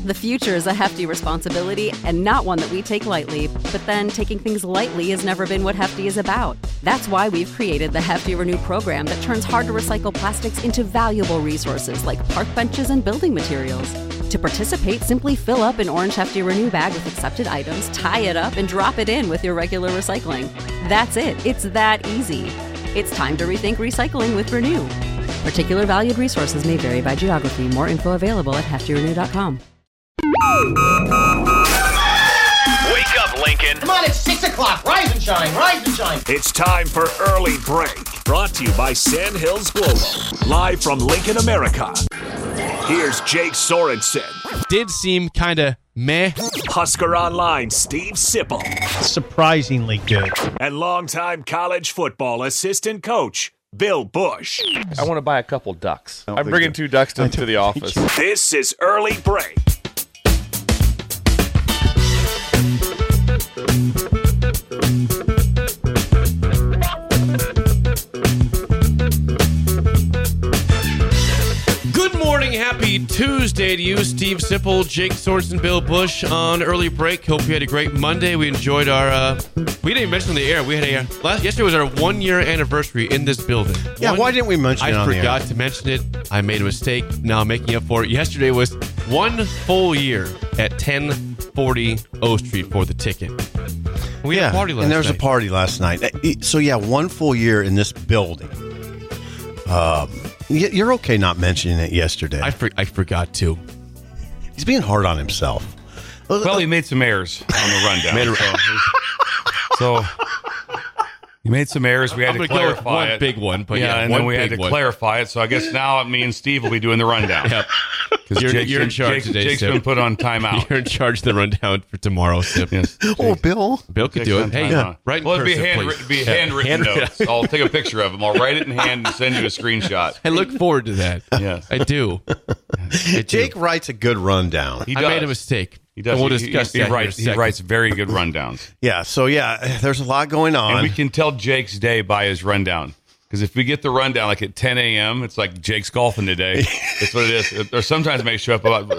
The future is a hefty responsibility and not one that we take lightly. But then taking things lightly has never been what Hefty is about. That's why we've created the Hefty Renew program that turns hard-to-recycle plastics into valuable resources like park benches and building materials. To participate, simply fill up an orange Hefty Renew bag with accepted items, tie it up, and drop it in with your regular recycling. That's it. It's that easy. It's time to rethink recycling with Renew. Particular valued resources may vary by geography. More info available at heftyrenew.com. Wake up, Lincoln. Come on, it's 6 o'clock. Rise and shine, rise and shine. It's time for Early Break. Brought to you by Sandhills Global. Live from Lincoln, America. Here's Jake Sorensen. Did seem kind of meh. Husker Online, Steve Sipple. Surprisingly good. And longtime college football assistant coach, Bill Bush. I want to buy a couple ducks. I'm bringing 2 ducks to the office. This is Early Break. Good morning, happy Tuesday to you, Steve Sipple, Jake Sorensen, Bill Bush on Early Break. Hope you had a great Monday. We enjoyed our, we didn't even mention on the air, we had yesterday was our 1-year anniversary in this building. Why didn't we mention it on the air? I forgot to mention it. I made a mistake. Now I'm making up for it. Yesterday was 1 full year at 1040 O Street for the ticket. We had a party last night. And there was a party last night. So, 1 full year in this building. You're okay not mentioning it yesterday. I forgot to. He's being hard on himself. Well, he made some errors on the rundown. So he made some errors. We had to clarify it. Big one, but and then we had to clarify it. So I guess now me and Steve will be doing the rundown. Yep. Because you're in charge today, Jake's been put on timeout. You're in charge of the rundown for tomorrow, Sip. Yes. Bill. Bill could do it. Hey, right in Well, cursive, be handwritten notes. I'll take a picture of them. I'll write it in hand and send you a screenshot. I look forward to that. Yes. I do. Jake writes a good rundown. He I does. made a mistake. He does. We'll discuss that in a He second. writes very good rundowns. There's a lot going on. And we can tell Jake's day by his rundown. Because if we get the rundown like at 10 a.m., it's like Jake's golfing today. That's what it is. Or sometimes it may show up about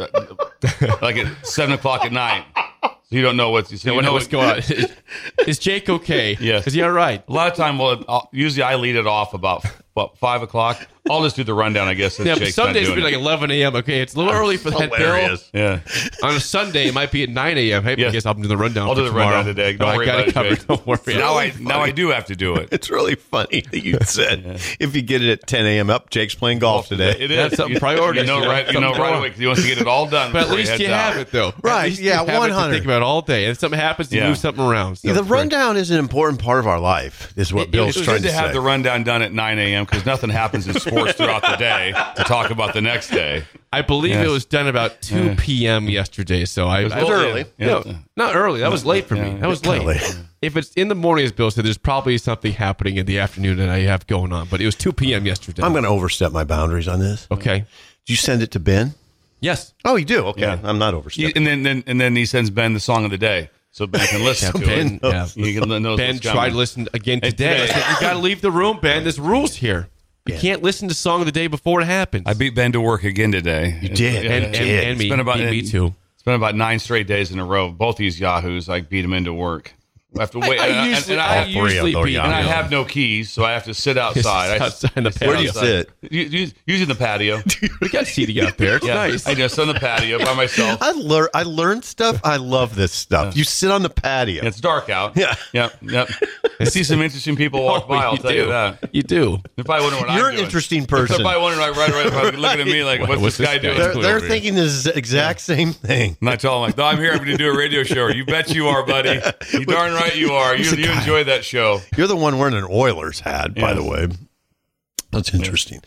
like at 7 o'clock at night. So you don't know what's going on. Is Jake okay? Yes. Is he all right? A lot of time, usually I lead it off about 5 o'clock. I'll just do the rundown, I guess. Yeah, but Jake's some not days doing it'll be like 11 a.m. Okay, it's a little early for that, hilarious. Bill. Yeah. On a Sunday, it might be at 9 a.m. Hey, Yes. I guess I'll do the rundown I'll for do the tomorrow. rundown today. Don't worry I got about it covered. Jake. Don't worry. So now I do have to do it. It's really funny that you said if you get it at 10 a.m. up, Jake's playing golf today. It is. That's something priority. You know right away. He wants to get it all done. But at before he least heads you out. have it, though. Right, At least you have it to 100. think about all day. And if something happens, you move something around. So The rundown is an important part of our life, is what Bill's It's trying good to to have say. the rundown done at 9 a.m. because nothing happens in sports throughout the day to talk about the next day. I believe Yes. it was done about 2 p.m. yesterday. So I was early. Yeah. No, not early. That was late for me. That was late. Early. If it's in the morning, as Bill said, there's probably something happening in the afternoon that I have going on. But it was 2 p.m. yesterday. I'm going to overstep my boundaries on this. Okay. Did you send it to Ben? Yes. Oh, you do? Okay. Yeah. I'm not overstepping. And then he sends Ben the song of the day so Ben can listen to Ben, it. yeah. You can know Ben tried to listen again today. I said, you got to leave the room, Ben. There's rules here. You can't listen to song of the day before it happens. I beat Ben to work again today. You did. And me. It's been about, me too. It's been about 9 straight days in a row. Both these yahoos, I beat them into work. I have to wait. I usually beat and I you. have no keys, so I have to sit outside. Outside in the patio. Where do you sit? Using the patio. We got seating out there. It's nice. I just on the patio by myself. I learned stuff. I love this stuff. You sit on the patio. It's dark out. Yeah. Yep. I see some interesting people walk by, I'll tell you that. You do. They're probably wondering what You're I'm an doing. interesting person. They're probably wondering, right, looking at me like, what's this guy doing? They're thinking the exact same thing. And I tell them, like, no, I'm here to do a radio show. You bet you are, buddy. You darn right you are. You enjoy that show. You're the one wearing an Oilers hat, by Yes. the way. That's interesting.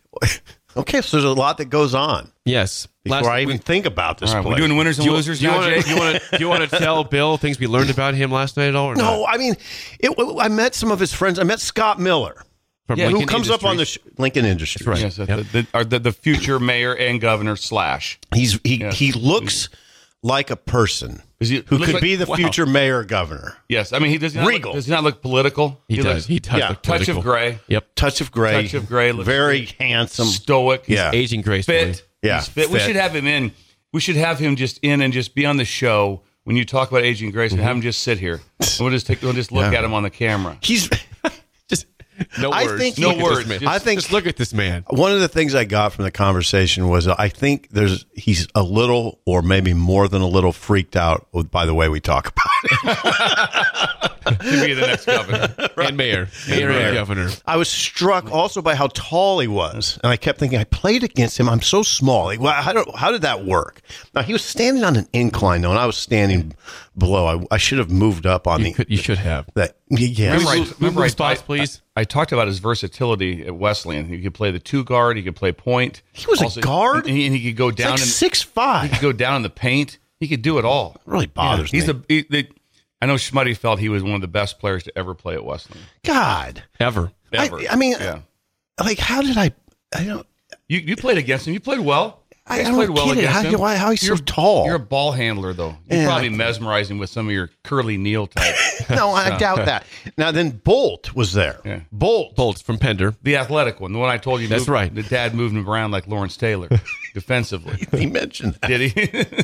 Okay, so there's a lot that goes on Yes. before I even think about this All right, place. we're doing winners and losers now, Jake. Do you want to tell Bill things we learned about him last night at all? Or No, not? I mean, I met some of his friends. I met Scott Miller, From who Lincoln comes up on the Industries. Lincoln Industries. Right. Yes, Yep. the future mayor and governor / He looks like a person who could be the future mayor governor. Yes, I mean he does not Regal. does he not look political? He does. He does. yeah, look touch political. of gray. Yep. Touch of gray. Touch of gray. Looks Very handsome. stoic. Yeah. Aging gracefully. Fit. Yeah, He's fit. We fit. should have him in we should have him just in and just be on the show when you talk about Aging Grace and have him just sit here. And we'll just look at him on the camera. He's Just no I words. think Look no at this words. man. I think just look at this man. one of the things I got from the conversation was I think he's a little, or maybe more than a little, freaked out by the way we talk about it. To be the next governor. And mayor and governor. I was struck also by how tall he was, and I kept thinking, I played against him. I'm so small. How did that work? Now he was standing on an incline though, and I was standing below. I should have moved up on You should have. that. Yeah, Remember I spots, please. I talked about his versatility at Wesleyan. He could play the 2 guard. He could play point. He was a guard? and he could go down. He's in, like 6'5". He could go down in the paint. He could do it all. It really bothers me. I know Schmuddy felt he was one of the best players to ever play at Wesleyan. God, Ever. Ever. I mean, yeah. like, how did I don't. You played against him. You played well. I You don't played well get it. against him. How he's so tall. You're a ball handler, though. You Yeah, probably mesmerize him with some of your Curly Neal type. No, I doubt that. Now then, Bolt was there. Yeah. Bolts from Pender. The athletic one, the one I told you. That's right. The dad moved him around like Lawrence Taylor defensively. He mentioned that. Did he?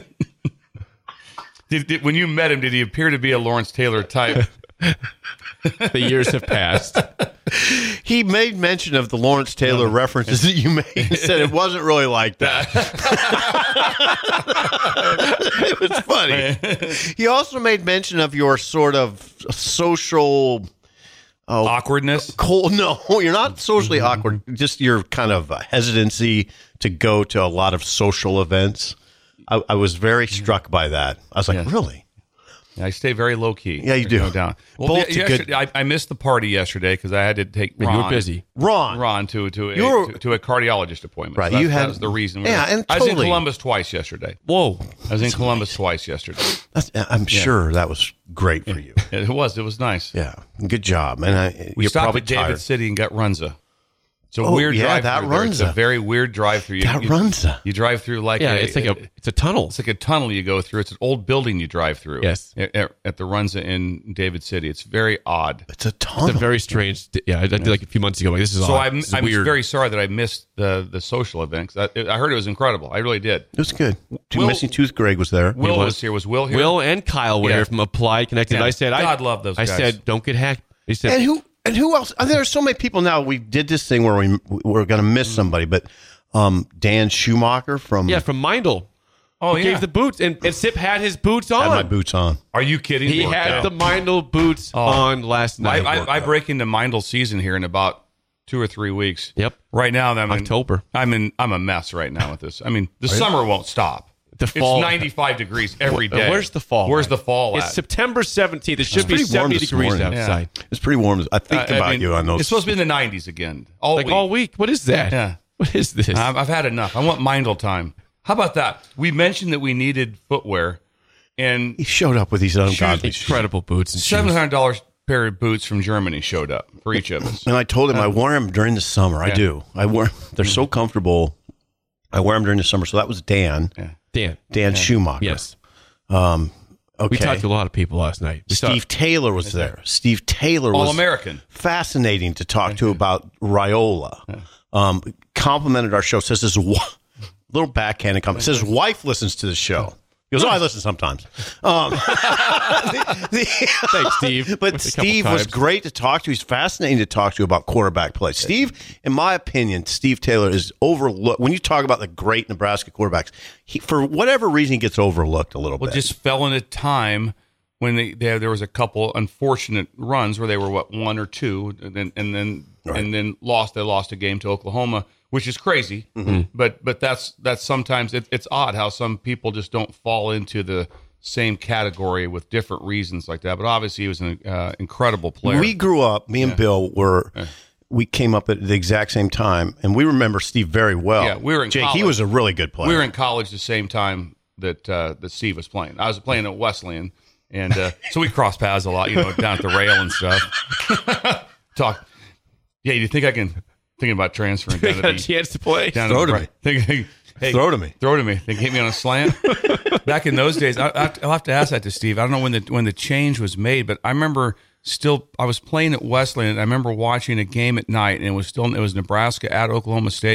When you met him, did he appear to be a Lawrence Taylor type? The years have passed. He made mention of the Lawrence Taylor references that you made and said it wasn't really like that. It was funny. He also made mention of your sort of social Awkwardness? No, you're not socially awkward. Just your kind of hesitancy to go to a lot of social events. I was very struck by that. I was like, really? I stay very low key. Yeah, you do. Go down. Well, Bolt's a good- I missed the party yesterday because I had to take Ron. You were busy. Ron. To a cardiologist appointment. Right, So you that had- was the reason. Yeah, and I was in totally. Columbus twice yesterday. Whoa. I was in Columbus twice yesterday. I'm sure that was great for you. It was nice. Yeah, good job. And We you're stopped probably at David tired. City and got Runza. It's a Oh, weird yeah, drive that through there. It's a Runza. very weird drive through. That Runza. You drive through like It's a tunnel. It's like a tunnel you go through. It's an old building you drive through. Yes. At the Runza in David City. It's very odd. It's a It's tunnel. a very strange. Yeah, I did like a few months ago. Like, this is So odd. I'm This is weird. very sorry that I missed the social event. 'Cause I heard it was incredible. I really did. It was good. Will- Missing Tooth Greg was there. Will was here. Was Will here? Will and Kyle were Yeah. here from Applied Connected. Yeah. I said, God love those I guys. said, don't get hacked. He said, And who else? There are so many people now. We did this thing where we're going to miss somebody, but Dan Schumacher from from Mindel. Oh, Gave the boots, and Sip had his boots on. had my boots on. Are you kidding? He Worked had out. the Mindel boots on last night. I break into Mindel season here in about 2 or 3 weeks. Yep. Right now, October. I'm a mess right now with this. I mean, the summer won't stop. The fall. It's 95 degrees every day. Where's the fall? Where's the fall It's at? September 17th. It should be pretty warm 70 this degrees morning. outside. It's pretty warm. I think I about mean, you on those. It's supposed to be in the 90s again. All week. What is that? Yeah. What is this? I've had enough. I want Mindel time. How about that? We mentioned that we needed footwear, and He showed up with these ungodly shoes. Incredible boots and shoes. $700 pair of boots from Germany showed up for each of us. And I told him I wear them during the summer. I do. I wear. They're so comfortable. I wear them during the summer. So that was Dan. Dan. Dan Schumacher. Yes. Okay. We talked to a lot of people last night. Steve Taylor was there. Steve Taylor was All-American. fascinating to talk to about Raiola. Complimented our show. Says his little backhanded comment. Says his wife listens to the show. He goes, I listen sometimes. Thanks, Steve. But A couple Steve was times. great to talk to. He's fascinating to talk to about quarterback play. Steve, in my opinion, Steve Taylor is overlooked. When you talk about the great Nebraska quarterbacks, for whatever reason, he gets overlooked a little Well, bit. just fell in a time when there was a couple unfortunate runs where they were 1 or 2, and then lost. They lost a game to Oklahoma, which is crazy. But that's sometimes it's odd how some people just don't fall into the same category with different reasons like that. But obviously, he was an incredible player. We grew up, me and Bill we came up at the exact same time, and we remember Steve very well. Yeah, we were in Jake, he college. was a really good player. We were in college the same time that Steve was playing. I was playing at Wesleyan, and so we crossed paths a lot, down at the rail and stuff. Talk. Yeah, you think I can? Thinking about transferring down to Got a the chance to play. down Throw the to me. Thinking, hey, Throw to me. Throw to me. They hit me on a slant. Back in those days, I'll have to ask that to Steve. I don't know when the change was made, but I remember I was playing at Wesleyan, and I remember watching a game at night, and it was Nebraska at Oklahoma State,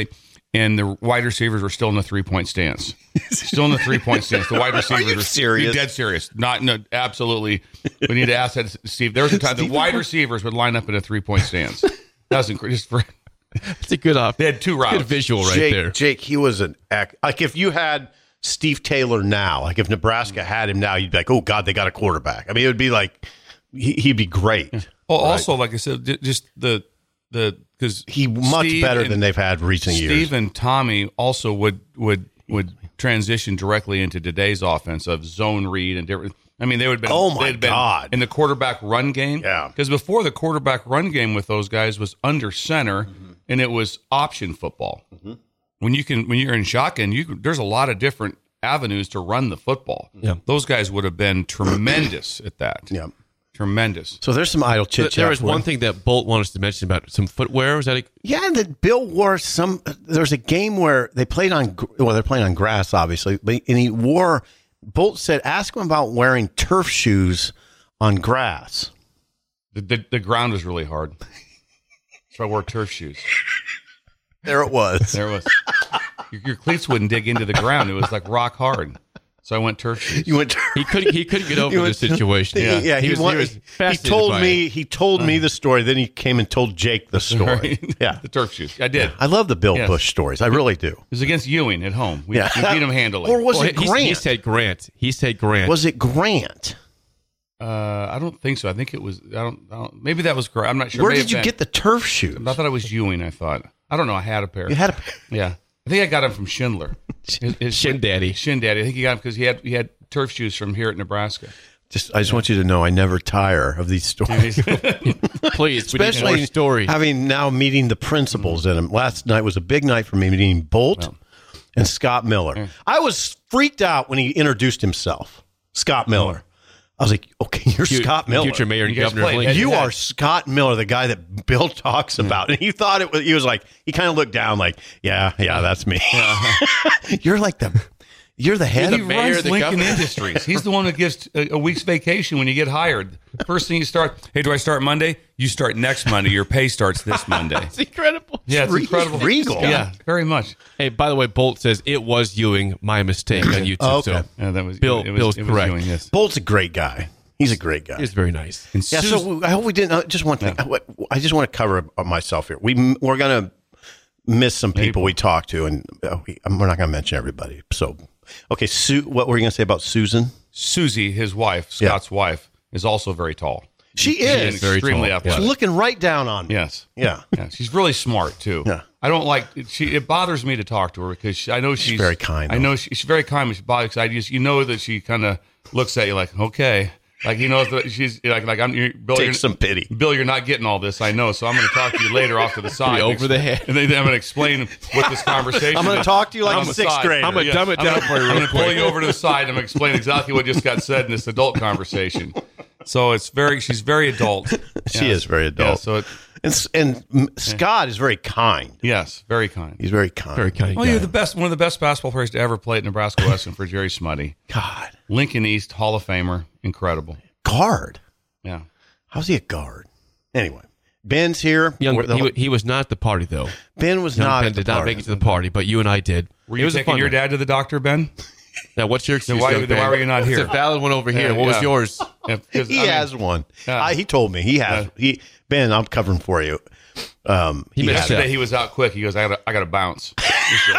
and the wide receivers were still in the 3-point stance. Still in the 3-point stance. The wide receivers you were serious? dead serious. No, absolutely. We need to ask that to Steve. There was a time the wide receivers would line up in a 3-point stance. That was incredible. It's a good off. They had two routes. Good visual right Jake, there. Jake, he was an like if you had Steve Taylor now, like if Nebraska had him now, you'd be like, oh God, they got a quarterback. I mean, it would be like he'd be great. Well, also, like I said, just the because He much better than they've had recent years. Steve and Tommy also would transition directly into today's offense of zone read and different. I mean, they would have been. Oh, my they'd been God. In the quarterback run game, Yeah. Because before the quarterback run game with those guys was under center, and it was option football. When you're in shotgun, there's a lot of different avenues to run the football. Yeah. Those guys would have been tremendous at that. Yeah. Tremendous. So there's some idle chit chat. There was one thing that Bolt wanted us to mention about some footwear. Was that Yeah, that Bill wore some. There's a game where they played on. Well, they're playing on grass, obviously, and he wore. Bolt said, "Ask him about wearing turf shoes on grass." The ground was really hard, so I wore turf shoes. There it was. There it was. Your cleats wouldn't dig into the ground. It was like rock hard. So I went turf shoes. You went. he couldn't get over the situation. Yeah, he was he fascinated told by me. it. He told me the story. Then he came and told Jake the story. Yeah, The turf shoes. I did. I love the Bill Yes. Bush stories. I really do. It was against Ewing at home. We Yeah, beat him handily. Or was Well, it Grant? He said Grant. He said Grant. Was it Grant? I don't think so. I think it was. I don't. Maybe that was correct. I'm not sure. Where May did have you been. get the turf shoes? I thought it was Ewing. I thought. I don't know. I had a pair. You had a. Yeah. I think I got him from Schindler. His Shin Daddy. Shin Daddy. I think he got him because he had turf shoes from here at Nebraska. I just want you to know, I never tire of these stories. Please, we need more Especially stories. having now meeting the principals in them. Last night was a big night for me, meeting Bolt and Scott Miller. I was freaked out when he introduced himself, Scott Miller. I was like, okay, you're Scott Miller. Future mayor and You guys governor of played Lincoln. You head-to-head. are Scott Miller, the guy that Bill talks about. And he thought it was, he was like, he kind of looked down like, yeah, that's me. You're the head. He mayor, runs the Lincoln governor. Industries. He's the one that gives a week's vacation when you get hired. First thing you start, hey, do I start Monday? You start next Monday. Your pay starts this Monday. It's incredible. Yeah, it's incredible. regal. Yeah, very much. Hey, by the way, Bolt says it was Ewing. My mistake on YouTube. Oh, okay. So Yeah, that was Bill- it was, Bill's it was correct. Ewing, yes. Bolt's a great guy. He's a great guy. it's very nice. And Yeah, so I hope we didn't. Just one thing. I just want to cover myself here. We're going to miss some people we talked to, and we're not going to mention everybody. So, okay, what were you going to say about Susan? Susie, his wife, Scott's wife, is also very tall. She She's is. very extremely tall. athletic. She's looking right down on me. Yes. Yeah. Yeah, she's really smart too. Yeah. I don't like it bothers me to talk to her because I know she's very kind, I know she's very kind, but she bothers. I just that she kind of looks at you like okay, like he knows that she's like Bill. Take some pity. Bill, you're not getting all this. I know, so I'm going to talk to you later off to the side, Over the head. and then I'm going to explain what this conversation. I'm going to is. talk to you like On a the sixth side. grader. I'm going to dumb it down for you I'm real going to pull quick. you over to the side. I'm going to explain exactly what just got said in this adult conversation. So she's very adult. She Yes. is very adult. Yeah, so and Scott is very kind. yes, very kind. He's very kind. Very kind. Well, guy. you're one of the best basketball players to ever play at Nebraska Western for Jerry Smuddy. God. Lincoln East Hall of Famer, incredible. Guard. Yeah, How's he a guard? Anyway, Ben's here. He was not at the party though. Ben was Young not Ben at the did not party. make it to the party, but you and I did. were It you was a taking fun your night. dad to the doctor, Ben? Now, what's your excuse? why young Ben? were you not here? It's a valid one over here. Yeah, What was yeah. yours? Yeah, because, He has one. Yeah. He told me he has. Ben, I'm covering for you. He missed has it. Yesterday he was out quick. He goes, I got to bounce. He said,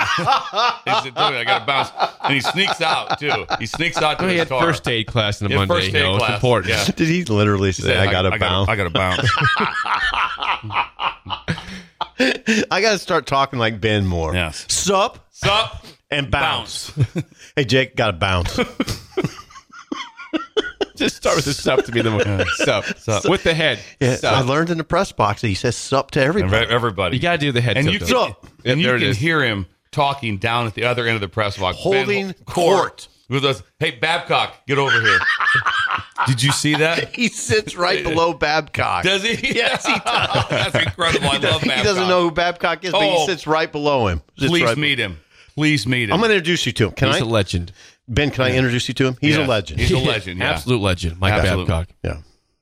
I got to bounce, and he sneaks out too. He sneaks out to He his had car. first aid class on a He had Monday. first You aid know, it's class. important. Yeah. Did he literally say, I got to bounce? I got to bounce. I got to start talking like Ben more. Yes. Sup Sup and bounce. Hey, Jake, got to bounce. Just start with the sup to be the sup. With the head. Yeah, Sup. I learned in the press box that he says sup to everybody. Everybody. You got to do the head. and tip, you though. can, Sup. and you There it can is. hear him talking down at the other end of the press box, Holding court. with us. Hey, Babcock, get over here. Did you see that? He sits right below Babcock. Does he? Yes, he does. That's incredible. I love Babcock. He doesn't know who Babcock is, but he Oh. sits right below him. Sits Please right- meet him. Please meet him. I'm going to introduce you to him. Can He's I? a legend. Ben, can I introduce you to him? He's a Yes. legend. He's a legend. Yeah. Absolute legend. Mike Absolute. Babcock. Yeah.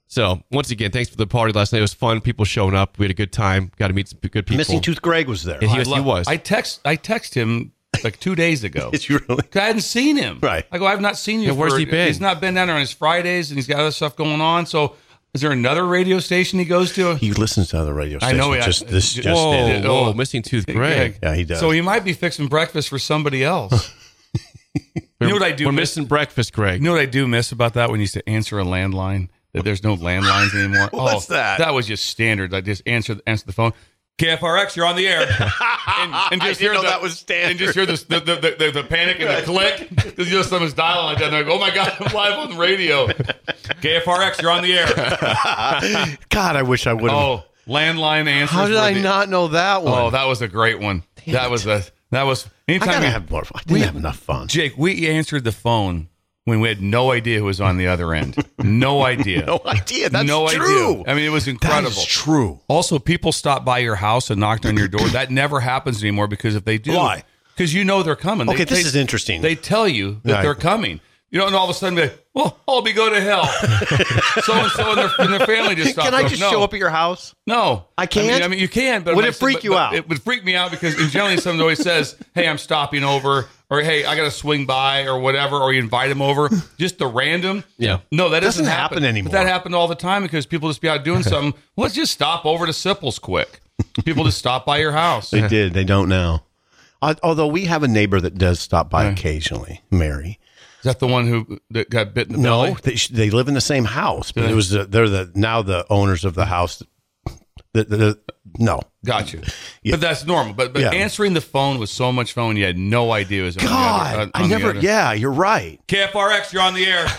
So, once again, thanks for the party last night. It was fun. People showing up. We had a good time. Got to meet some good people. Missing Tooth Greg was there. Yeah, he was. I text him like 2 days ago. Is you really? 'Cause I hadn't seen him. Right. I go, I've not seen you. Yeah, where's he been? He's not been down there on his Fridays, and he's got other stuff going on. So, is there another radio station he goes to? He listens to other radio stations. I know. This just did. Whoa, Missing Tooth Greg. Yeah, he does. So he might be fixing breakfast for somebody else. You know what I do? We're miss? missing breakfast, Greg. You know what I do miss about that when you used to answer a landline? That there's no landlines anymore. What's that? That was just standard. I just answer the phone. KFRX, you're on the air. And just hear that was standard. And just hear the panic and the click. Because someone's dialing like that. And I go, oh my God, I'm live on the radio. KFRX, you're on the air. God, I wish I would have. Oh, landline answers. How did I not know that one? Oh, that was a great one. That was anytime I gotta we have more fun. I didn't have enough fun. Jake, we answered the phone when we had no idea who was on the other end. No idea. No idea. That's no true. idea. I mean, it was incredible. That is true. Also, people stop by your house and knocked on your door. That never happens anymore because if they do, Why? Because you know they're coming. Okay, this is interesting. They tell you that Right. they're coming. You know, and all of a sudden, they, well, I'll be go to hell. So and so and their family just stopped. Can I just show up at your house? No, I can't? I mean, you can, but Would it freak you out? It would freak me out because generally someone always says, "Hey, I'm stopping over," or "Hey, I got to swing by," or whatever, or you invite them over. Just the random. Yeah. No, that Doesn't doesn't happen anymore. But that happened all the time because people just be out doing something. Let's just stop over to Sipple's quick. People just stop by your house. They did. They don't now. Although we have a neighbor that does stop by occasionally, Mary. Is that the one that got bit in the No, belly? they live in the same house, but it was they're now the owners of the house. No, Got you. Yeah. But that's normal. But Yeah. answering the phone was so much fun when you had no idea it was on God, the other, I never. Yeah, you're right. KFRX, you're on the air.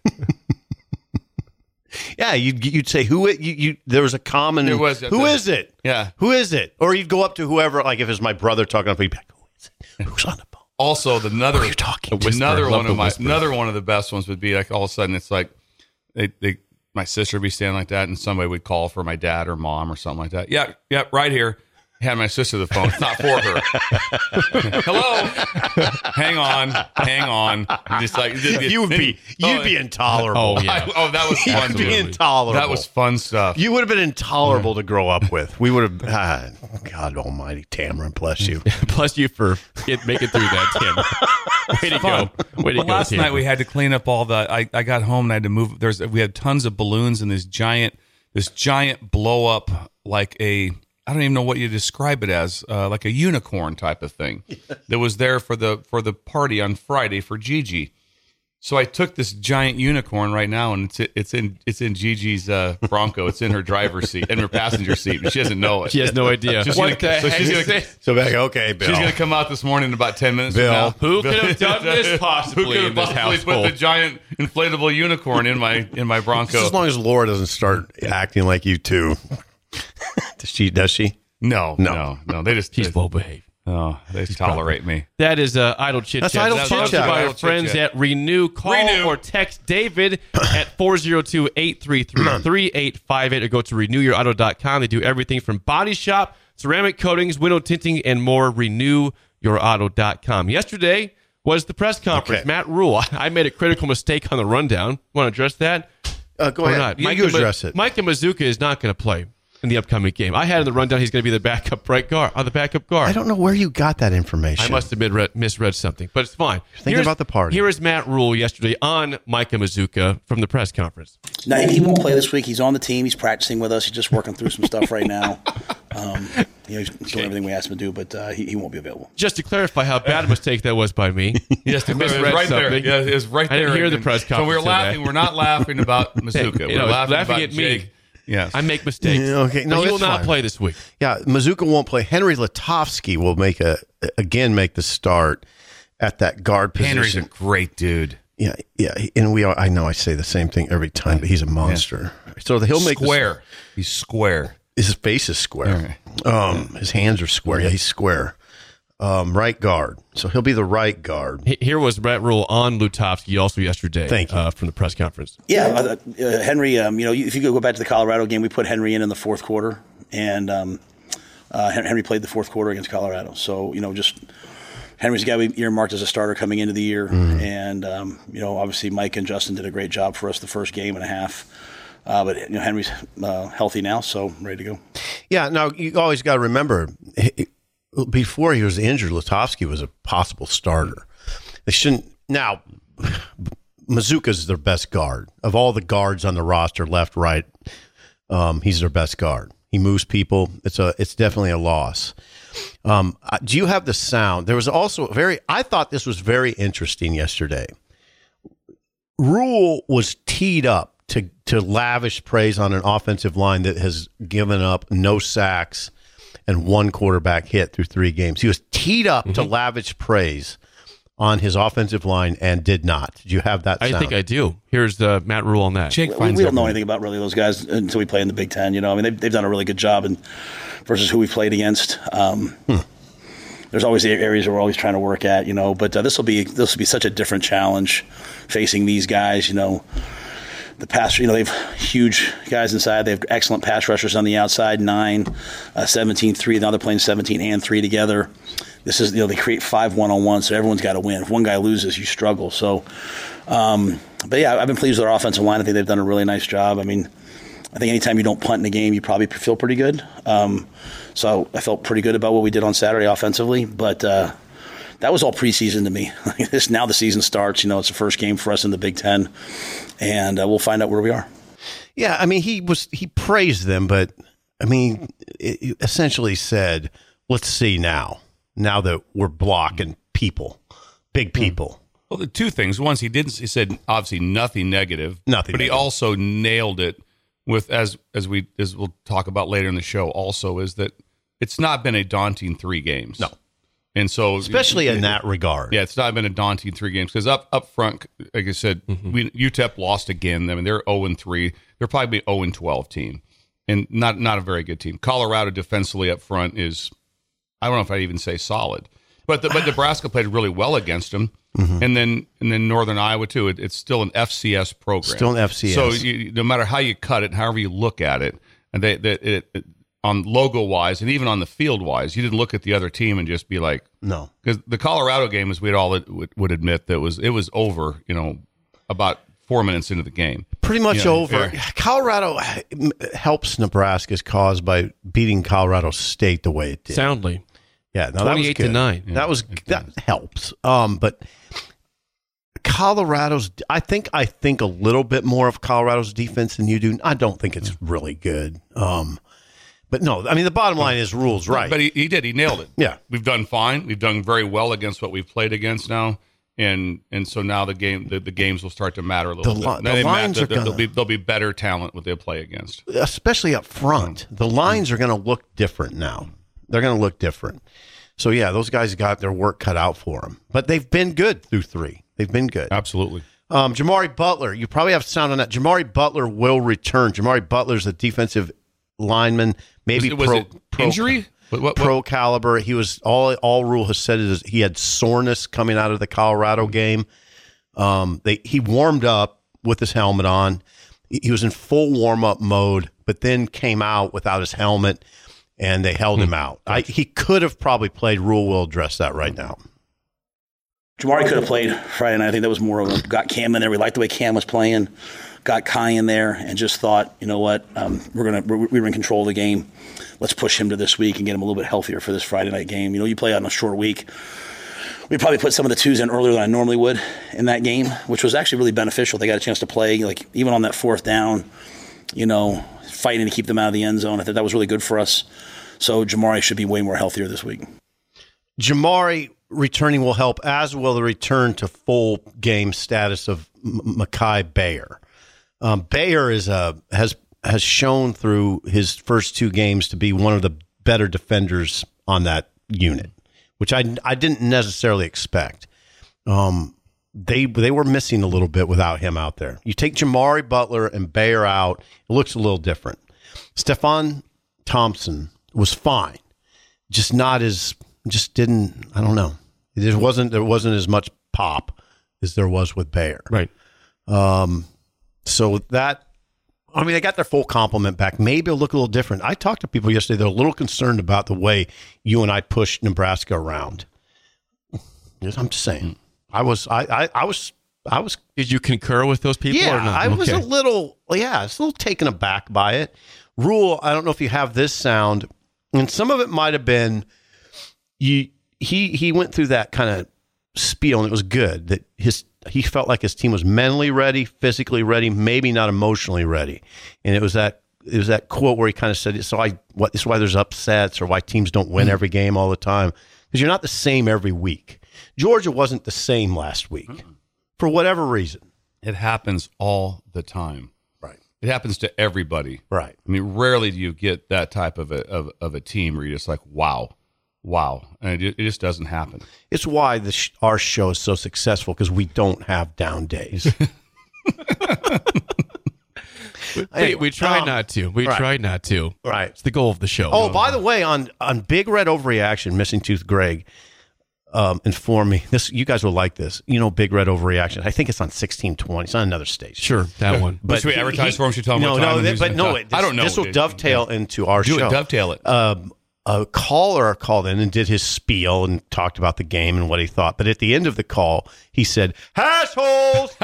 Yeah, you'd say who it. You there was a common. There was. Who is it? Yeah. Who is it? Or you'd go up to whoever. Like if it was my brother talking up, you'd be like, who is it? Who's on the phone? Also, Who are you talking to? another Love one the of whisper. another one of the best ones would be like all of a sudden it's like my sister would be standing like that and somebody would call for my dad or mom or something like that. Yeah, right here. Had my sister the phone. It's not for her. Hello. Hang on. Just like You'd be intolerable. Oh, yeah. that was fun. You'd be intolerable. That was fun stuff. You would have been intolerable to grow up with. We would have. God Almighty, Tamron, bless you. Plus you for making through that, Tim. Way to go. Way to But go, last Tim. night we had to clean up all the. I got home and I had to move. We had tons of balloons and this giant blow up like a. I don't even know what you describe it as, like a unicorn type of thing that was there for the party on Friday for Gigi. So I took this giant unicorn right now, and it's in Gigi's Bronco. It's in her driver's seat, in her passenger seat, and she doesn't know it. She has no idea. She's What gonna- the so heck she's is gonna- this? So back, okay, Bill. She's going to come out this morning in about 10 minutes Bill. from now. Who could have done this possibly Who could have in this possibly put household? the giant inflatable unicorn in my Bronco? Just as long as Laura doesn't start acting like you too. Does she? No. They just He's well behaved. they tolerate me. That is Idle Chit Chat. That's Idle That's Chit brought to you Chat. by our Idle Chit friends Chat. at Renew. Call Renew. or text David at 402-833-3858 or go to renewyourauto.com. They do everything from body shop, ceramic coatings, window tinting, and more. Renewyourauto.com. Yesterday was the press conference. Okay. Matt Rule. I made a critical mistake on the rundown. Want to address that? Go Or ahead. not? You address it. Micah Mazuka is not going to play in the upcoming game. I had in the rundown he's going to be the backup right guard. The backup guard. I don't know where you got that information. I must have misread something, but it's fine. Thinking about the party. Here is Matt Rule yesterday on Micah Mazuka from the press conference. No, he won't play this week. He's on the team. He's practicing with us. He's just working through some stuff right now. He's doing everything we asked him to do, but he won't be available. Just to clarify how bad a mistake that was by me. Yes, I misread right there. something. Yeah, it was right I there. didn't hear the And- press So we were conference laughing. today. We're not laughing about Mazuka. You We're know, laughing laughing about at me. Jake. Yes. I make mistakes. Yeah, okay. No, But he will it's not fine. play this week. Yeah, Mazuka won't play. Henry Latovsky will make the start at that guard position. Henry's a great dude. Yeah, and I know I say the same thing every time, but he's a monster. So he'll make Square. He's square. His face is square. His hands are square. Yeah, he's square. Right guard. So he'll be the right guard. Here was Matt Rule on Lutovsky also yesterday. Thank you. From the press conference. Yeah, Henry. If you go back to the Colorado game, we put Henry in the fourth quarter, and Henry played the fourth quarter against Colorado. So just Henry's a guy we earmarked as a starter coming into the year, and obviously Mike and Justin did a great job for us the first game and a half. But Henry's healthy now, so ready to go. Yeah, now you always got to remember, before he was injured, Lutovsky was a possible starter. They shouldn't. Now, Mazuka's their best guard. Of all the guards on the roster, left, right, he's their best guard. He moves people. It's definitely a loss. Do you have the sound? There was also I thought this was very interesting yesterday. Rule was teed up to lavish praise on an offensive line that has given up no sacks and one quarterback hit through 3 games. He was teed up to lavish praise on his offensive line and did not. Did you have that sound? I think I do. Here's Matt Rule on that. We don't know anything about really those guys until we play in the Big Ten. I mean, they've done a really good job versus who we played against. There's always areas we're always trying to work at, but this will be such a different challenge facing these guys, The pass, they have huge guys inside. They have excellent pass rushers on the outside, 9, 17-3. Now they're playing 17 and 3 together. This is, they create 5 1-on-1, so everyone's got to win. If one guy loses, you struggle. So, but yeah, I've been pleased with our offensive line. I think they've done a really nice job. I mean, I think anytime you don't punt in a game, you probably feel pretty good. So I felt pretty good about what we did on Saturday offensively, but that was all preseason to me. Now the season starts. It's the first game for us in the Big Ten, and we'll find out where we are. Yeah, I mean, he praised them, but I mean, it essentially said, "Let's see now that we're blocking people, big people." Well, the 2 things. One, he said obviously nothing negative, but he also nailed it with as we'll talk about later in the show. Also, is that it's not been a daunting 3 games. No. And so, especially in that regard, yeah, it's not been a daunting 3 games because up front, like I said, UTEP lost again. I mean, they're 0-3. They're probably 0-12 team, and not a very good team. Colorado defensively up front is, I don't know if I'd even say solid, but Nebraska played really well against them, and then Northern Iowa too. It's still an FCS program, still an FCS. So no matter how you cut it, however you look at it, and it on logo-wise and even on the field-wise, you didn't look at the other team and just be like, no. Because the Colorado game, as we'd all would admit, it was over, about 4 minutes into the game. Pretty much over. Yeah. Colorado helps Nebraska's cause by beating Colorado State the way it did. Soundly. Yeah, no, 28-9. That helps. But Colorado's, I think a little bit more of Colorado's defense than you do. I don't think it's really good. But no, I mean, the bottom line is Rule's right. But he did. He nailed it. Yeah. We've done fine. We've done very well against what we've played against now. And so now the games will start to matter a little bit. The lines are there'll be better talent what they'll play against. Especially up front. The lines are going to look different now. They're going to look different. So, yeah, those guys got their work cut out for them. But they've been good through 3. They've been good. Absolutely. Jamari Butler, you probably have sound on that. Jamari Butler will return. Jamari Butler's a defensive lineman, maybe was it injury? What? Pro caliber. He was all Rule has said is he had soreness coming out of the Colorado game. He warmed up with his helmet on. He was in full warm up mode, but then came out without his helmet, and they held him out. He could have probably played. Rule will address that right now. Jamari could have played Friday night. I think that was more of a got Cam in there. We liked the way Cam was playing. Got Kai in there and just thought, you know what, we were in control of the game. Let's push him to this week and get him a little bit healthier for this Friday night game. You play on a short week. We probably put some of the 2s in earlier than I normally would in that game, which was actually really beneficial. They got a chance to play, like even on that 4th down, fighting to keep them out of the end zone. I thought that was really good for us. So Jamari should be way more healthier this week. Jamari returning will help, as will the return to full game status of Mekhi Bayer. Bayer has shown through his first 2 games to be one of the better defenders on that unit, which I didn't necessarily expect. They were missing a little bit without him out there. You take Jamari Butler and Bayer out, it looks a little different. Stephon Thompson was fine, I don't know. There wasn't as much pop as there was with Bayer. Right. So they got their full complement back. Maybe it'll look a little different. I talked to people yesterday. They're a little concerned about the way you and I pushed Nebraska around. I'm just saying. I was Did you concur with those people or not? I was a little taken aback by it. Rule, I don't know if you have this sound, and some of it might have been he went through that kind of spiel, and it was good that he felt like his team was mentally ready, physically ready, maybe not emotionally ready. And it was that quote where he kind of said, this is why there's upsets or why teams don't win every game all the time, because you're not the same every week. Georgia wasn't the same last week for whatever reason. It happens all the time. Right. It happens to everybody. Right. I mean, rarely do you get that type of a team where you're just like, wow. And it just doesn't happen. It's why our show is so successful, because we don't have down days. We try not to. We try not to. Right. It's the goal of the show. Oh, by the way, on Big Red Overreaction, Missing Tooth Greg informed me. You guys will like this. Big Red Overreaction. I think it's on 1620. It's on another station. Sure, that one. But should we advertise for him? Should tell him what time? I don't know. This will dovetail into our show. Dovetail it. A caller called in and did his spiel and talked about the game and what he thought. But at the end of the call, he said, "Assholes!"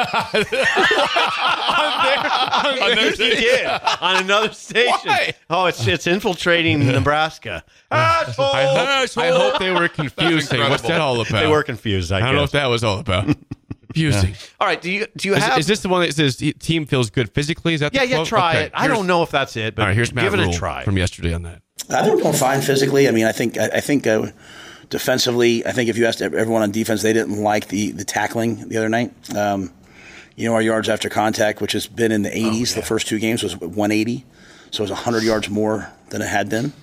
He did on another station. Why? Oh, it's infiltrating Nebraska. Assholes! I hope they were confused. Saying, what's that all about? They were confused. I don't know what that was all about. Confusing. All right. Do you have? Is this the one that says team feels good physically? Is that the quote? Try it. I don't know if that's it, but all right, here's Matt give it Rule a try from yesterday on that. I think we're doing fine physically. I mean, I think defensively, I think if you asked everyone on defense, they didn't like the tackling the other night. Our yards after contact, which has been in the 80s the first two games, was 180. So it was 100 yards more than it had been.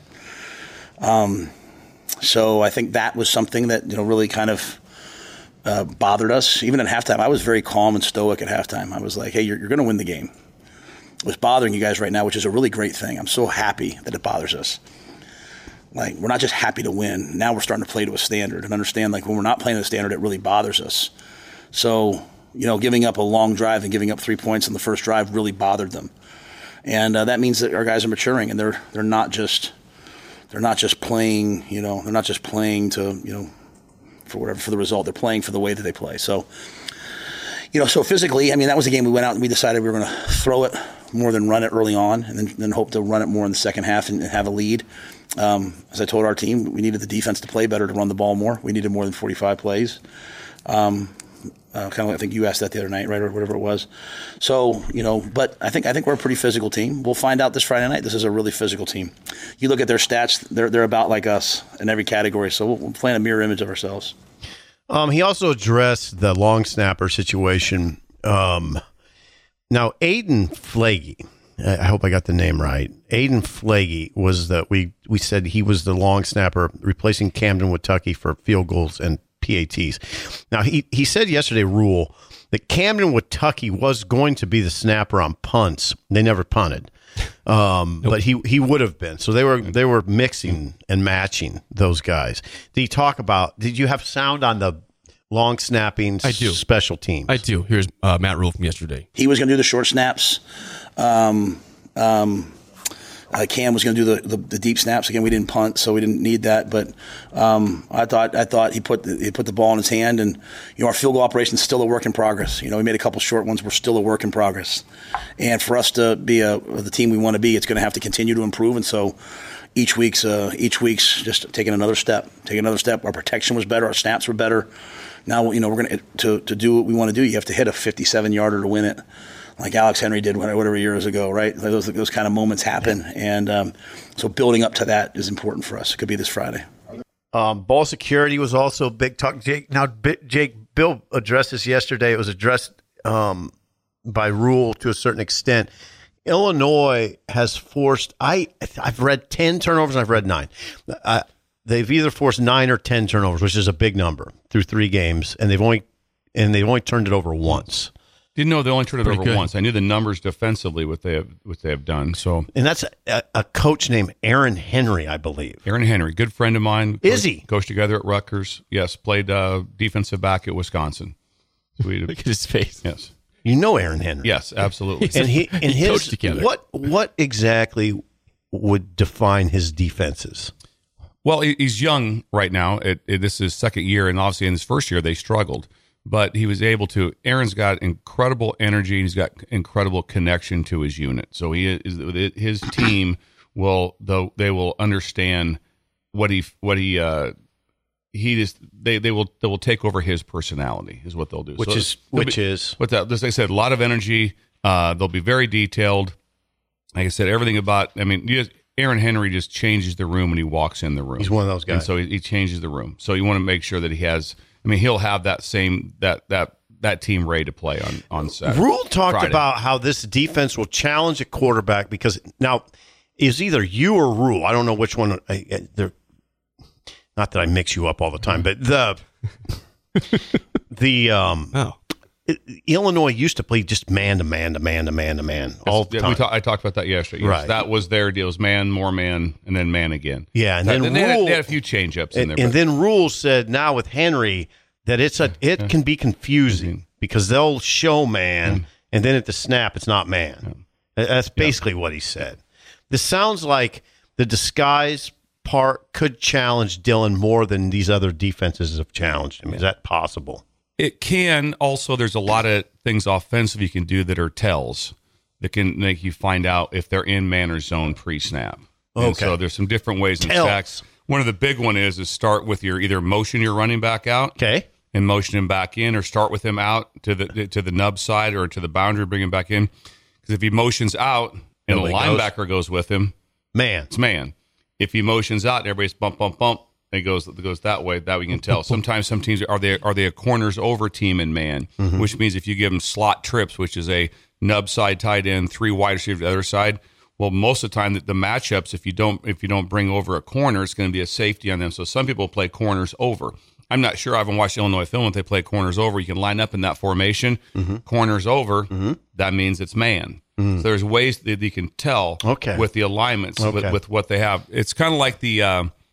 So I think that was something that really kind of bothered us. Even at halftime, I was very calm and stoic at halftime. I was like, hey, you're going to win the game. What's bothering you guys right now, which is a really great thing. I'm so happy that it bothers us. Like, we're not just happy to win. Now we're starting to play to a standard and understand, like, when we're not playing to a standard, it really bothers us. So, giving up a long drive and giving up 3 points on the first drive really bothered them. And that means that our guys are maturing, and they're not just playing, they're not just playing to, for the result. They're playing for the way that they play. So, so physically, I mean, that was a game we went out and we decided we were going to throw it more than run it early on, and then hope to run it more in the second half and have a lead. As I told our team, we needed the defense to play better to run the ball more. We needed more than 45 plays. Kind of like, I think you asked that the other night, right, or whatever it was. So, but I think we're a pretty physical team. We'll find out this Friday night. This is a really physical team. You look at their stats; they're about like us in every category. So we'll play a mirror image of ourselves. He also addressed the long snapper situation. Now, Aiden Flagey, I hope I got the name right. Aiden Flagey was we said he was the long snapper replacing Camden Watucky for field goals and PATs. Now, he said yesterday, Rule, that Camden Watucky was going to be the snapper on punts. They never punted. But he would have been. So they were mixing and matching those guys. Did you have sound on the long snapping special teams? I do. Here's Matt Rule from yesterday. He was going to do the short snaps. Cam was going to do the deep snaps. Again, we didn't punt, so we didn't need that. But I thought he put the ball in his hand, and our field goal operation is still a work in progress. We made a couple short ones. We're still a work in progress, and for us to be the team we want to be, it's going to have to continue to improve. And so each week's just taking another step. Our protection was better. Our snaps were better. Now we're going to do what we want to do. You have to hit a 57-yarder to win it, like Alex Henry did whatever years ago, right? Those kind of moments happen, and so building up to that is important for us. It could be this Friday. Ball security was also big talk. Bill addressed this yesterday. It was addressed by Rule to a certain extent. Illinois has forced. I've read 10 turnovers. And I've read 9. They've either forced 9 or 10 turnovers, which is a big number through 3 games, and they've only turned it over once. Didn't know they only turned it over good. once. I knew the numbers defensively what they have done. So, and that's a coach named Aaron Henry, I believe. Aaron Henry, good friend of mine. Is he? Coached together at Rutgers. Yes, played defensive back at Wisconsin. Look at his face. Yes, you know Aaron Henry. Yes, absolutely. And he coached together. What exactly would define his defenses? Well, he's young right now. This is his second year, and obviously in his first year they struggled. but he was able to. Aaron's got incredible energy. He's got incredible connection to his unit. So his team will understand they will take over his personality is what they'll do. Which is what's that? As I said, a lot of energy. They'll be very detailed. Like I said, everything about. I mean, Aaron Henry just changes the room when he walks in the room. He's one of those guys. And so he changes the room. So you want to make sure that he has. I mean, he'll have that same that team ready to play on Saturday. Rule talked Friday. about how this defense will challenge a quarterback because now is either you or Rule. I don't know which one. They're not that I mix you up all the time, but Illinois used to play just man to man all the time. I talked about that yesterday. Yes, Right. that was their deal. It was man, more man, and then man again. Yeah, and then they Rule had a few change-ups in there. and then Rule said now with Henry that it can be confusing because they'll show man and then at the snap it's not man. That's basically what he said. This sounds like the disguise part could challenge Dylan more than these other defenses have challenged him. Is that possible? It can. Also, there's a lot of things offensive you can do that are tells that can make you find out if they're in man or zone pre-snap. Okay. And so there's some different ways in Tells. stacks. One of the big one is start with your either motion your running back out Okay. and motion him back in, or start with him out to the nub side or to the boundary, bring him back in. Because if he motions out and Nobody a linebacker goes with him, Man. it's man. If he motions out and everybody's bump, and it goes that way, that we can tell. Sometimes some teams are they a corners over team in man, which means if you give them slot trips, which is a nub side tight end, 3 wide receivers the other side. Well, most of the time the matchups, if you don't bring over a corner, it's going to be a safety on them. So some people play corners over. I'm not sure. I haven't watched Illinois film if they play corners over. You can line up in that formation, corners over. That means it's man. So there's ways that you can tell with the alignments with what they have. It's kind of like the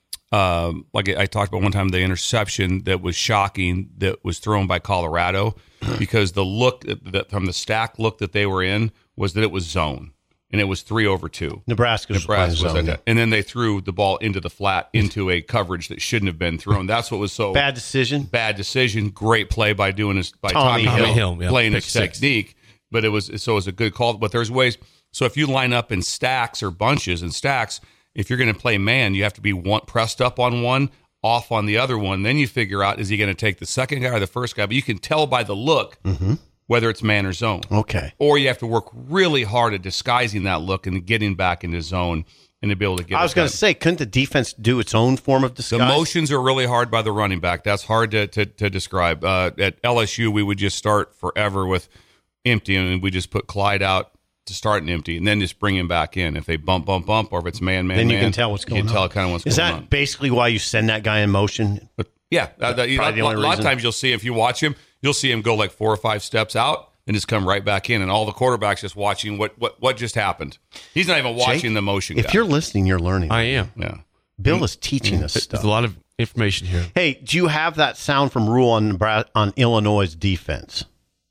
like I talked about one time, the interception that was shocking that was thrown by Colorado because the look that from the stack look that they were in was that it was zone. And it was 3/2. Nebraska was like that. And then they threw the ball into the flat into a coverage that shouldn't have been thrown. That's what was so Bad decision. Great play by Tommy Hill playing his technique. But it was a good call. But there's ways. So if you line up in stacks or bunches and stacks, if you're going to play man, you have to be pressed up on one, off on the other one. Then you figure out, is he going to take the second guy or the first guy? But you can tell by the look whether it's man or zone. Okay. Or you have to work really hard at disguising that look and getting back into zone and to be able to get. I was going to say, couldn't the defense do its own form of disguise? The motions are really hard by the running back. That's hard to describe. At LSU, we would just start forever with empty, and we just put Clyde out to start an empty, and then just bring him back in. If they bump, or if it's man, then you can tell what's going on. You can tell kind of what's going on. Is that basically why you send that guy in motion? But yeah, a lot of times you'll see, if you watch him, you'll see him go like 4 or 5 steps out and just come right back in, and all the quarterbacks just watching what just happened. He's not even watching the motion. If you're listening, you're learning. I am. Yeah. Bill is teaching us stuff. There's a lot of information here. Hey, do you have that sound from Rule on Illinois' defense?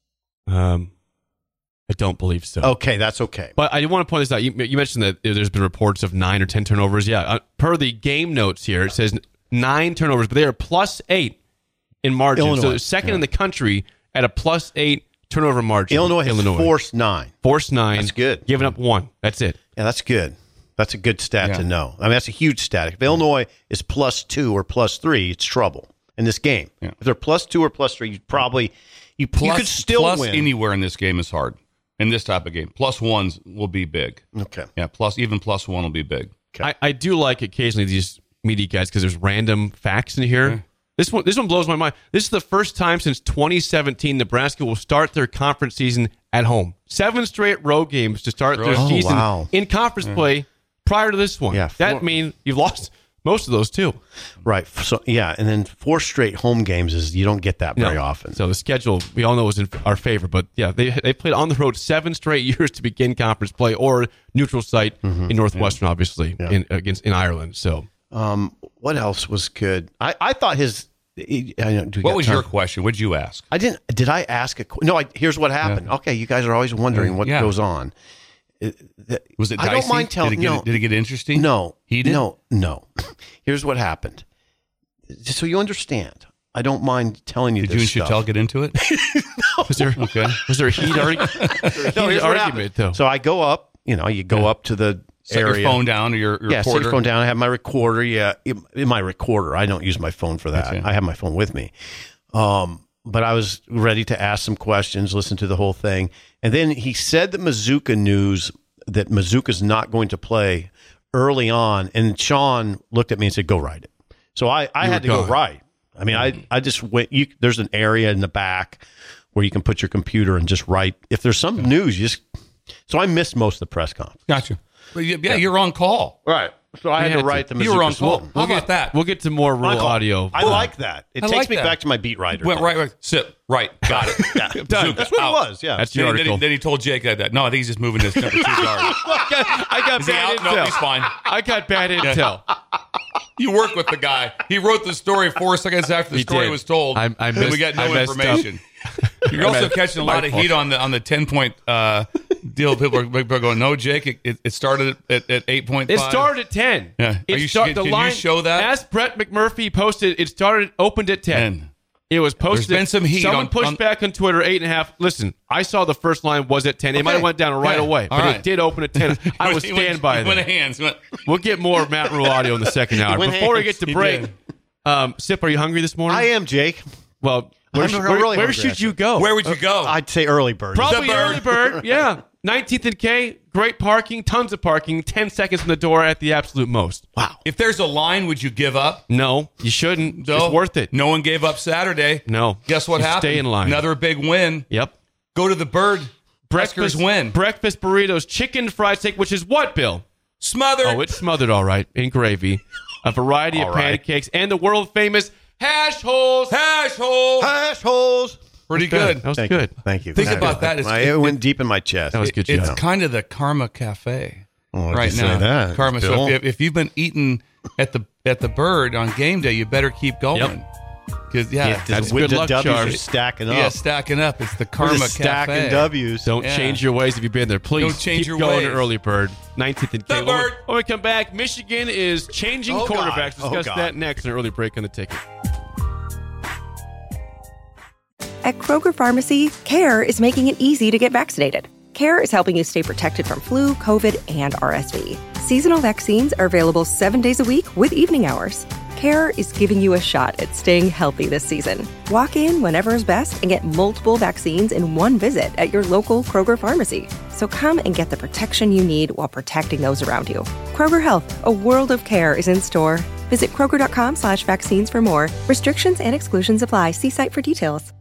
I don't believe so. Okay, that's okay. But I do want to point this out. You mentioned that there's been reports of 9 or 10 turnovers. Yeah, per the game notes here, it says 9 turnovers, but they are +8 in margin. Illinois. So they're second in the country at a +8 turnover margin. Illinois has forced 9. Forced 9. That's good. Giving up 1. That's it. Yeah, that's good. That's a good stat to know. I mean, that's a huge stat. If Illinois is +2 or +3, it's trouble in this game. Yeah. If they're +2 or +3, you probably you could still win. Anywhere in this game is hard. In this type of game, +1s will be big. Okay. Yeah, +1 will be big. Okay. I do like occasionally these media guys because there's random facts in here. Okay. This one blows my mind. This is the first time since 2017 Nebraska will start their conference season at home. 7 straight road games to start their season in conference play prior to this one. Yeah, that means you've lost most of those too. Right. So yeah, and then 4 straight home games you don't get that very often. So the schedule we all know is in our favor, but yeah, they played on the road 7 straight years to begin conference play or neutral site in Northwestern, obviously in Ireland. So what else was good? I thought his. What was your question? What did you ask? I didn't. Did I ask a? No. Here's what happened. Okay, you guys are always wondering what goes on. Was it dicey? I don't mind telling. Did it get interesting? No, heated. No. Here's what happened. Just so you understand, I don't mind telling you Did this you and stuff. Chantel get into it? Was there a heat argument? No, here's what happened. argument though? So I go up, you go up to the Set area. your phone down or your Yeah, set recorder. your phone down. I have my recorder. Yeah, in my recorder. I don't use my phone for that. Okay. I have my phone with me. But I was ready to ask some questions, listen to the whole thing. And then he said the Mazuka news that Mazuka's not going to play early on. And Sean looked at me and said, go write it. So I had to go write. I mean, I just went, there's an area in the back where you can put your computer and just write. If there's some news, so I missed most of the press conference. Gotcha. Well, yeah, you're on call. Right. So I had to write the Mazuka You were on call. Sultan. How about that? We'll get to more rural audio. I like that. It I takes like me that. back to my beat writer. Went days. right. Sit. Right. Got it. Done. That's what out. it was. Yeah. That's your Then article. he told Jake that. No, I think he's just moving his number 2 guard. I got Is he bad out? No, intel. he's fine. I got bad intel. You work with the guy. He wrote the story 4 seconds after the He story did. was told. I and missed- we got I no messed up. information. You're also catching a lot of heat on the 10-point deal. People are going, no, Jake, it started at 8.5. It started at 10. Yeah. It Are you- start- can you show that? As Brett McMurphy posted, opened at 10. 10. It was posted. There's been some heat Someone on- pushed on- back on Twitter, 8.5. Listen, I saw the first line was at 10. It might have went down right Yeah. away, All but right. it did open at 10. I was He went- standby he went there. hands. We'll get more Matt Rule audio in the second hour. went Before we hands. get to He break, did. Sip, are you hungry this morning? I am, Jake. Well, where, I'm should- really where hungry, should you go? Where would you go? I'd say early bird. Probably The Bird. early bird. Yeah. 19th and K, great parking, tons of parking, 10 seconds from the door at the absolute most. Wow. If there's a line, would you give up? No, you shouldn't. No. It's worth it. No one gave up Saturday. No. Guess what You happened? stay in line. Another big win. Yep. Go to the Bird. Huskers win. Breakfast burritos, chicken fried steak, which is what, Bill? Smothered. Oh, it's smothered all right in gravy. A variety of All right. pancakes and the world famous hash holes. Hash hole. Hash holes. Pretty good. That was Thank good. You. Thank you. Think about that. It went deep in my chest. That was good. It's job. kind of the Karma Cafe Why'd right you say now. that, Karma. So Bill? if you've been eating at the Bird on game day, you better keep going. Because That's With good the luck, W's Charles. are stacking up. yeah, stacking up. It's the We're Karma just stacking Cafe. W's. Don't Yeah. change your ways if you've been there. Please Don't change keep your going ways. to early bird. 19th and K. The Bird. When we come back, Michigan is changing Oh, God. quarterbacks. Oh, Discuss God. that next in an early break on the ticket. At Kroger Pharmacy, CARE is making it easy to get vaccinated. CARE is helping you stay protected from flu, COVID, and RSV. Seasonal vaccines are available 7 days a week with evening hours. CARE is giving you a shot at staying healthy this season. Walk in whenever is best and get multiple vaccines in one visit at your local Kroger Pharmacy. So come and get the protection you need while protecting those around you. Kroger Health, a world of care is in store. Visit Kroger.com/vaccines for more. Restrictions and exclusions apply. See site for details.